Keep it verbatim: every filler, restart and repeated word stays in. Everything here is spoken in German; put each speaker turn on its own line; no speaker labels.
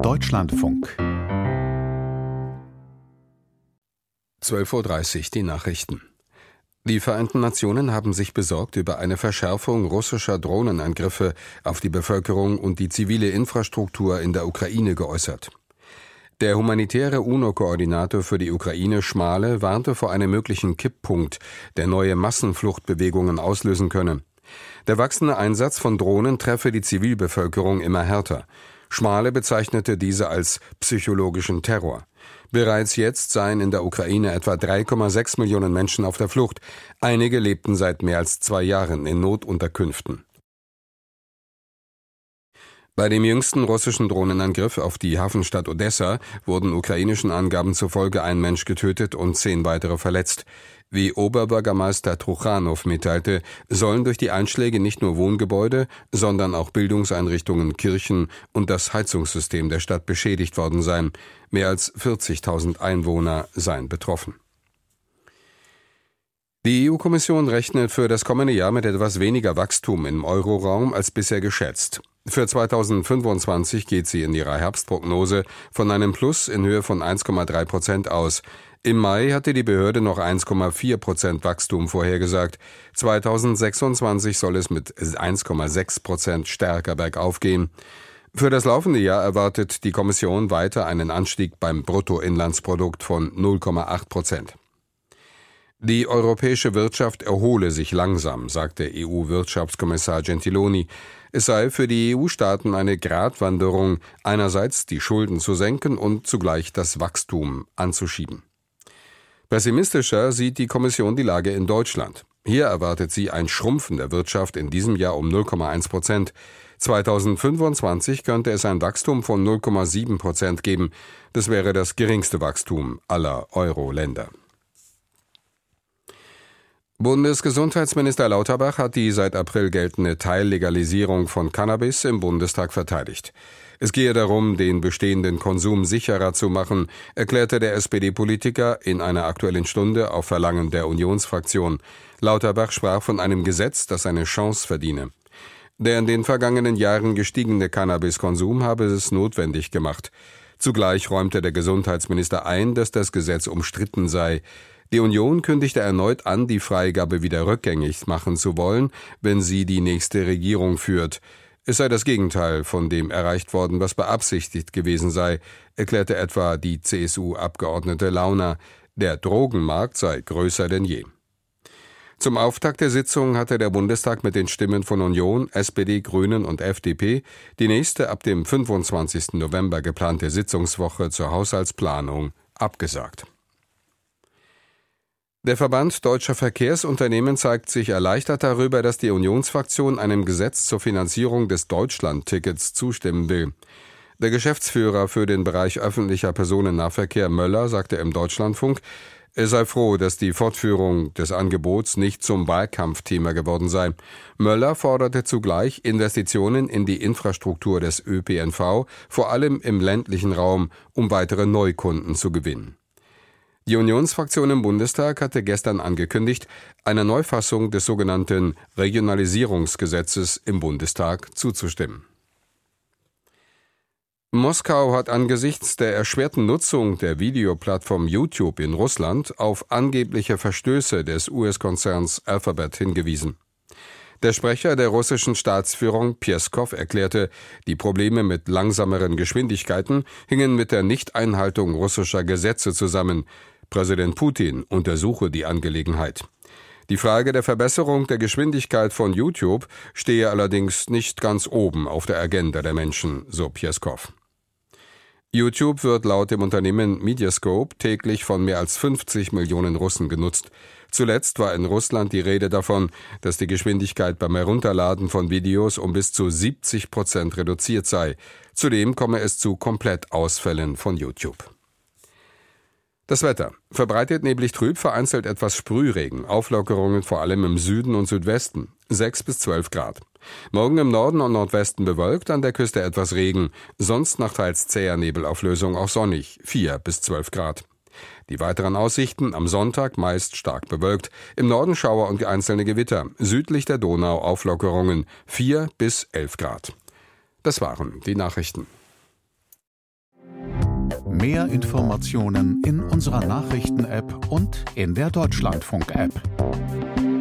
Deutschlandfunk.
zwölf Uhr dreißig, die Nachrichten. Die Vereinten Nationen haben sich besorgt über eine Verschärfung russischer Drohnenangriffe auf die Bevölkerung und die zivile Infrastruktur in der Ukraine geäußert. Der humanitäre UNO-Koordinator für die Ukraine, Schmale, warnte vor einem möglichen Kipppunkt, der neue Massenfluchtbewegungen auslösen könne. Der wachsende Einsatz von Drohnen treffe die Zivilbevölkerung immer härter. Schmale bezeichnete diese als psychologischen Terror. Bereits jetzt seien in der Ukraine etwa drei Komma sechs Millionen Menschen auf der Flucht. Einige lebten seit mehr als zwei Jahren in Notunterkünften. Bei dem jüngsten russischen Drohnenangriff auf die Hafenstadt Odessa wurden ukrainischen Angaben zufolge ein Mensch getötet und zehn weitere verletzt. Wie Oberbürgermeister Truchanow mitteilte, sollen durch die Einschläge nicht nur Wohngebäude, sondern auch Bildungseinrichtungen, Kirchen und das Heizungssystem der Stadt beschädigt worden sein. Mehr als vierzigtausend Einwohner seien betroffen. Die E U-Kommission rechnet für das kommende Jahr mit etwas weniger Wachstum im Euroraum als bisher geschätzt. Für zweitausendfünfundzwanzig geht sie in ihrer Herbstprognose von einem Plus in Höhe von eins Komma drei Prozent aus. Im Mai hatte die Behörde noch eins Komma vier Prozent Wachstum vorhergesagt. zweitausendsechsundzwanzig soll es mit eins Komma sechs Prozent stärker bergauf gehen. Für das laufende Jahr erwartet die Kommission weiter einen Anstieg beim Bruttoinlandsprodukt von null Komma acht Prozent. Die europäische Wirtschaft erhole sich langsam, sagte E U-Wirtschaftskommissar Gentiloni. Es sei für die E U-Staaten eine Gratwanderung, einerseits die Schulden zu senken und zugleich das Wachstum anzuschieben. Pessimistischer sieht die Kommission die Lage in Deutschland. Hier erwartet sie ein Schrumpfen der Wirtschaft in diesem Jahr um null Komma eins Prozent. zweitausendfünfundzwanzig könnte es ein Wachstum von null Komma sieben Prozent geben. Das wäre das geringste Wachstum aller Euro-Länder. Bundesgesundheitsminister Lauterbach hat die seit April geltende Teillegalisierung von Cannabis im Bundestag verteidigt. Es gehe darum, den bestehenden Konsum sicherer zu machen, erklärte der S P D-Politiker in einer Aktuellen Stunde auf Verlangen der Unionsfraktion. Lauterbach sprach von einem Gesetz, das eine Chance verdiene. Der in den vergangenen Jahren gestiegene Cannabiskonsum habe es notwendig gemacht. Zugleich räumte der Gesundheitsminister ein, dass das Gesetz umstritten sei. Die Union kündigte erneut an, die Freigabe wieder rückgängig machen zu wollen, wenn sie die nächste Regierung führt. Es sei das Gegenteil von dem erreicht worden, was beabsichtigt gewesen sei, erklärte etwa die C S U-Abgeordnete Launer. Der Drogenmarkt sei größer denn je. Zum Auftakt der Sitzung hatte der Bundestag mit den Stimmen von Union, S P D, Grünen und F D P die nächste ab dem fünfundzwanzigsten November geplante Sitzungswoche zur Haushaltsplanung abgesagt. Der Verband Deutscher Verkehrsunternehmen zeigt sich erleichtert darüber, dass die Unionsfraktion einem Gesetz zur Finanzierung des Deutschland-Tickets zustimmen will. Der Geschäftsführer für den Bereich öffentlicher Personennahverkehr Möller sagte im Deutschlandfunk, er sei froh, dass die Fortführung des Angebots nicht zum Wahlkampfthema geworden sei. Möller forderte zugleich Investitionen in die Infrastruktur des Ö P N V, vor allem im ländlichen Raum, um weitere Neukunden zu gewinnen. Die Unionsfraktion im Bundestag hatte gestern angekündigt, einer Neufassung des sogenannten Regionalisierungsgesetzes im Bundestag zuzustimmen. Moskau hat angesichts der erschwerten Nutzung der Videoplattform YouTube in Russland auf angebliche Verstöße des U S-Konzerns Alphabet hingewiesen. Der Sprecher der russischen Staatsführung Peskow erklärte, die Probleme mit langsameren Geschwindigkeiten hingen mit der Nichteinhaltung russischer Gesetze zusammen. Präsident Putin untersuche die Angelegenheit. Die Frage der Verbesserung der Geschwindigkeit von YouTube stehe allerdings nicht ganz oben auf der Agenda der Menschen, so Peskow. YouTube wird laut dem Unternehmen Mediascope täglich von mehr als fünfzig Millionen Russen genutzt. Zuletzt war in Russland die Rede davon, dass die Geschwindigkeit beim Herunterladen von Videos um bis zu siebzig Prozent reduziert sei. Zudem komme es zu Komplettausfällen von YouTube. Das Wetter. Verbreitet neblig trüb, vereinzelt etwas Sprühregen, Auflockerungen vor allem im Süden und Südwesten, sechs bis zwölf Grad. Morgen im Norden und Nordwesten bewölkt, an der Küste etwas Regen, sonst nach teils zäher Nebelauflösung auch sonnig, vier bis zwölf Grad. Die weiteren Aussichten: am Sonntag meist stark bewölkt, im Norden Schauer und einzelne Gewitter, südlich der Donau Auflockerungen, vier bis elf Grad. Das waren die Nachrichten.
Mehr Informationen in unserer Nachrichten-App und in der Deutschlandfunk-App.